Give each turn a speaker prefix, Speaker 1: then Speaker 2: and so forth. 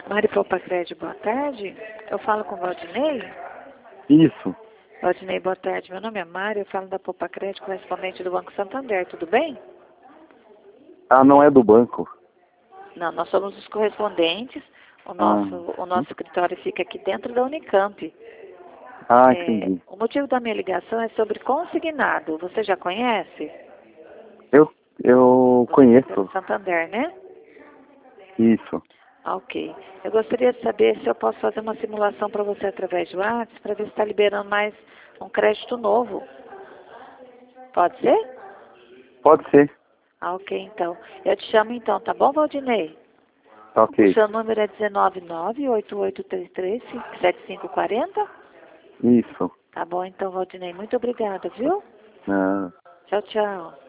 Speaker 1: Maripopa Crédito, boa tarde. Eu falo com o Valdinei.
Speaker 2: Isso.
Speaker 1: Valdinei, boa tarde. Meu nome é Mário, eu falo da Popa Crédito, correspondente do Banco Santander. Tudo bem?
Speaker 2: Ah, não é do banco?
Speaker 1: Não, nós somos os correspondentes. O nosso escritório fica aqui dentro da Unicamp.
Speaker 2: Entendi.
Speaker 1: O motivo da minha ligação é sobre consignado. Você já conhece?
Speaker 2: Eu
Speaker 1: Você
Speaker 2: conheço.
Speaker 1: fica no Santander, né?
Speaker 2: Isso.
Speaker 1: Ok. Eu gostaria de saber se eu posso fazer uma simulação para você através do WhatsApp, para ver se está liberando mais um crédito novo. Pode ser?
Speaker 2: Pode ser.
Speaker 1: Ok, então. Eu te chamo então, tá bom, Valdinei?
Speaker 2: Tá
Speaker 1: O
Speaker 2: ok.
Speaker 1: seu número é 199-8833-7540?
Speaker 2: Isso.
Speaker 1: Tá bom, então, Valdinei. Muito obrigada, viu?
Speaker 2: Ah.
Speaker 1: Tchau, tchau.